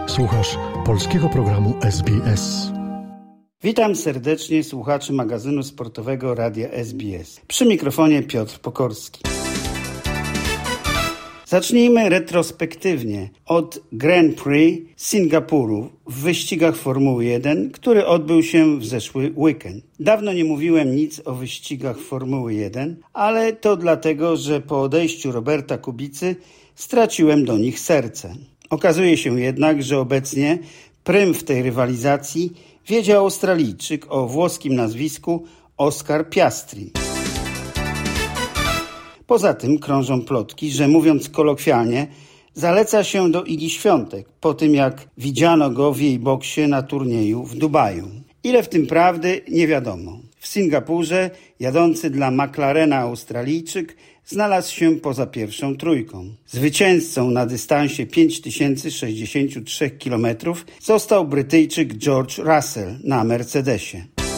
Słuchasz polskiego programu SBS. Witam serdecznie słuchaczy magazynu sportowego Radia SBS. Przy mikrofonie Piotr Pokorski. Zacznijmy retrospektywnie od Grand Prix Singapuru w wyścigach Formuły 1, który odbył się w zeszły weekend. Dawno nie mówiłem nic o wyścigach Formuły 1, ale to dlatego, że po odejściu Roberta Kubicy straciłem do nich serce. Okazuje się jednak, że obecnie prym w tej rywalizacji wiedzie Australijczyk o włoskim nazwisku Oscar Piastri. Poza tym krążą plotki, że mówiąc kolokwialnie, zaleca się do Igi Świątek po tym, jak widziano go w jej boksie na turnieju w Dubaju. Ile w tym prawdy, nie wiadomo. W Singapurze jadący dla McLarena Australijczyk znalazł się poza pierwszą trójką. Zwycięzcą na dystansie 5063 km został Brytyjczyk George Russell na Mercedesie.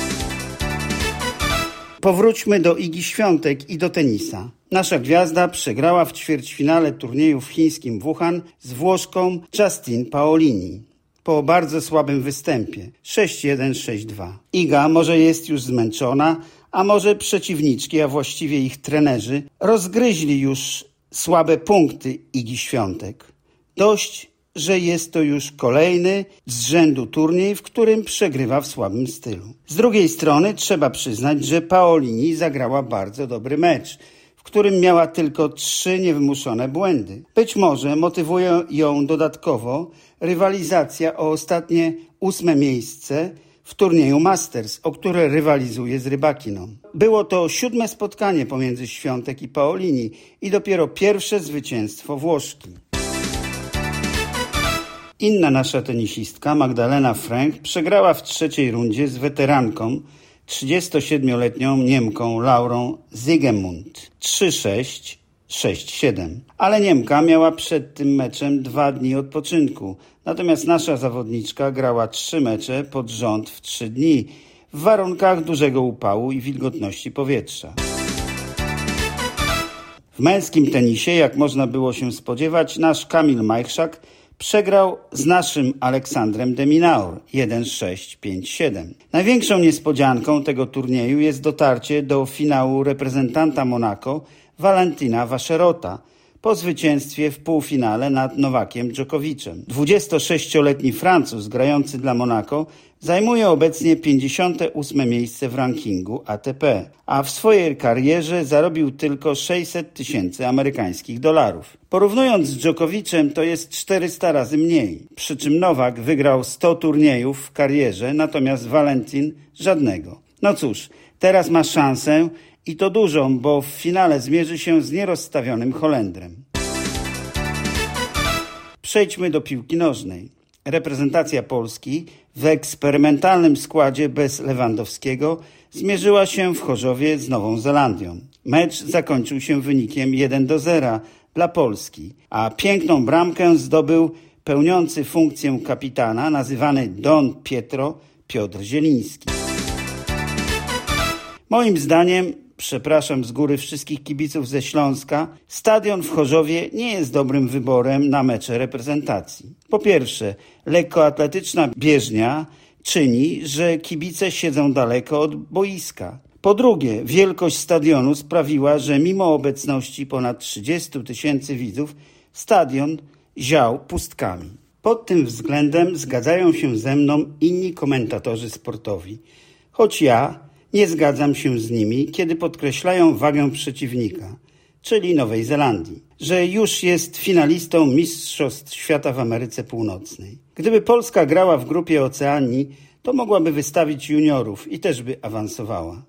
Powróćmy do Igi Świątek i do tenisa. Nasza gwiazda przegrała w ćwierćfinale turnieju w chińskim Wuhan z Włoszką Justine Paolini po bardzo słabym występie 6-1, 6-2. Iga może jest już zmęczona, a może przeciwniczki, a właściwie ich trenerzy, rozgryźli już słabe punkty Igi Świątek. Dość, że jest to już kolejny z rzędu turniej, w którym przegrywa w słabym stylu. Z drugiej strony trzeba przyznać, że Paolini zagrała bardzo dobry mecz, w którym miała tylko 3 niewymuszone błędy. Być może motywuje ją dodatkowo rywalizacja o ostatnie 8. miejsce w turnieju Masters, o które rywalizuje z Rybakiną. Było to 7. spotkanie pomiędzy Świątek i Paolini i dopiero pierwsze zwycięstwo Włoszki. Inna nasza tenisistka, Magdalena Frank, przegrała w trzeciej rundzie z weteranką, 37-letnią Niemką Laurą Siegemund 3-6, 6-7. Ale Niemka miała przed tym meczem 2 dni odpoczynku. Natomiast nasza zawodniczka grała 3 mecze pod rząd w 3 dni w warunkach dużego upału i wilgotności powietrza. W męskim tenisie, jak można było się spodziewać, nasz Kamil Majchrzak przegrał z naszym Aleksandrem de Minaur 1-6, 5-7. Największą niespodzianką tego turnieju jest dotarcie do finału reprezentanta Monako Valentina Vacherota po zwycięstwie w półfinale nad Nowakiem Dżokowiczem. 26-letni Francuz grający dla Monako zajmuje obecnie 58. miejsce w rankingu ATP, a w swojej karierze zarobił tylko 600 000 amerykańskich dolarów. Porównując z Dżokowiczem, to jest 400 razy mniej. Przy czym Nowak wygrał 100 turniejów w karierze, natomiast Valentin żadnego. No cóż, teraz ma szansę i to dużą, bo w finale zmierzy się z nierozstawionym Holendrem. Przejdźmy do piłki nożnej. Reprezentacja Polski w eksperymentalnym składzie bez Lewandowskiego zmierzyła się w Chorzowie z Nową Zelandią. Mecz zakończył się wynikiem 1-0 dla Polski, a piękną bramkę zdobył pełniący funkcję kapitana, nazywany Don Pietro, Piotr Zieliński. Moim zdaniem, przepraszam z góry wszystkich kibiców ze Śląska, stadion w Chorzowie nie jest dobrym wyborem na mecze reprezentacji. Po pierwsze, lekkoatletyczna bieżnia czyni, że kibice siedzą daleko od boiska. Po drugie, wielkość stadionu sprawiła, że mimo obecności ponad 30 000 widzów, stadion ział pustkami. Pod tym względem zgadzają się ze mną inni komentatorzy sportowi, choć ja nie zgadzam się z nimi, kiedy podkreślają wagę przeciwnika, czyli Nowej Zelandii, że już jest finalistą Mistrzostw Świata w Ameryce Północnej. Gdyby Polska grała w grupie Oceanii, to mogłaby wystawić juniorów i też by awansowała.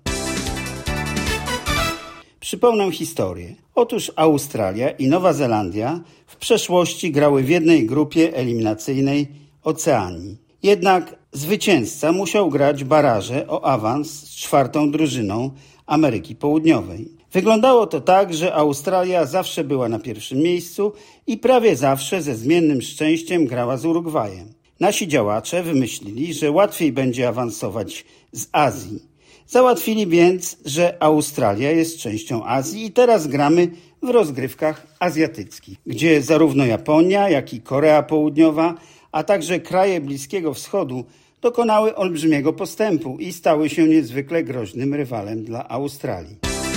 Przypomnę historię. Otóż Australia i Nowa Zelandia w przeszłości grały w jednej grupie eliminacyjnej Oceanii. Jednak zwycięzca musiał grać baraże o awans z 4. drużyną Ameryki Południowej. Wyglądało to tak, że Australia zawsze była na pierwszym miejscu i prawie zawsze ze zmiennym szczęściem grała z Urugwajem. Nasi działacze wymyślili, że łatwiej będzie awansować z Azji. Załatwili więc, że Australia jest częścią Azji i teraz gramy w rozgrywkach azjatyckich, gdzie zarówno Japonia, jak i Korea Południowa, a także kraje Bliskiego Wschodu dokonały olbrzymiego postępu i stały się niezwykle groźnym rywalem dla Australii.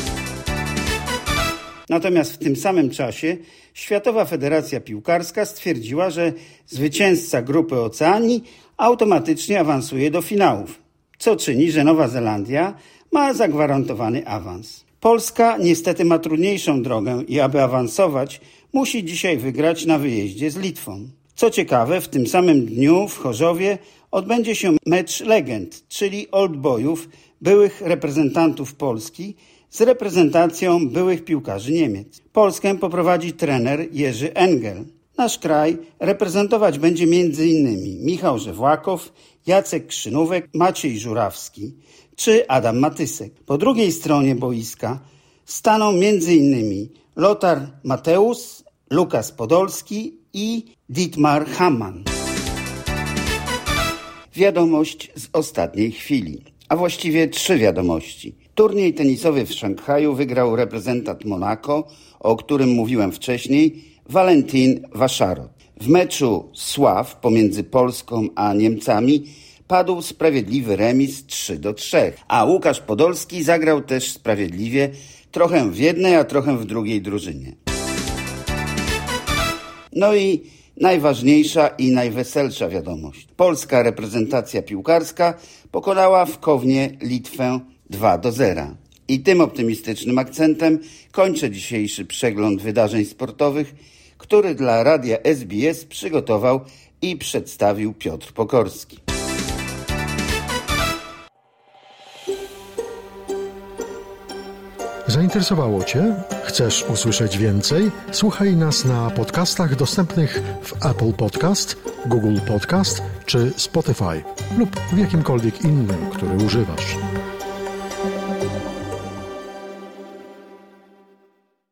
Natomiast w tym samym czasie Światowa Federacja Piłkarska stwierdziła, że zwycięzca grupy Oceanii automatycznie awansuje do finałów, co czyni, że Nowa Zelandia ma zagwarantowany awans. Polska niestety ma trudniejszą drogę i aby awansować, musi dzisiaj wygrać na wyjeździe z Litwą. Co ciekawe, w tym samym dniu w Chorzowie odbędzie się mecz legend, czyli old boyów, byłych reprezentantów Polski z reprezentacją byłych piłkarzy Niemiec. Polskę poprowadzi trener Jerzy Engel. Nasz kraj reprezentować będzie m.in. Michał Żewłakow, Jacek Krzynówek, Maciej Żurawski czy Adam Matysek. Po drugiej stronie boiska staną m.in. Lothar Matthäus, Lukas Podolski i Dietmar Hamann. Wiadomość z ostatniej chwili, a właściwie 3 wiadomości. Turniej tenisowy w Szanghaju wygrał reprezentant Monako, o którym mówiłem wcześniej, Valentin Vacharow. W meczu sław pomiędzy Polską a Niemcami padł sprawiedliwy remis 3-3, a Łukasz Podolski zagrał też sprawiedliwie, trochę w jednej, a trochę w drugiej drużynie. No i najważniejsza i najweselsza wiadomość. Polska reprezentacja piłkarska pokonała w Kownie Litwę 2-0. I tym optymistycznym akcentem kończę dzisiejszy przegląd wydarzeń sportowych, który dla radia SBS przygotował i przedstawił Piotr Pokorski. Zainteresowało Cię? Chcesz usłyszeć więcej? Słuchaj nas na podcastach dostępnych w Apple Podcast, Google Podcast czy Spotify lub w jakimkolwiek innym, który używasz.